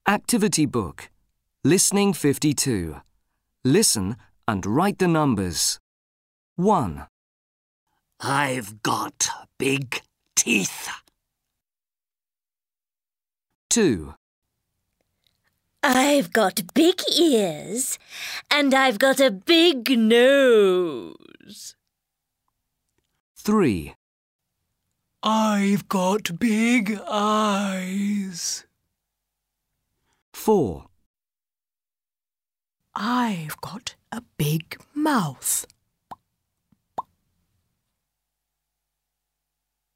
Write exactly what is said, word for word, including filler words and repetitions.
Activity book. Listening fifty-two. Listen and write the numbers. one. I've got big teeth. two. I've got big ears and I've got a big nose. three. I've got big eyes. four. I've got a big mouth.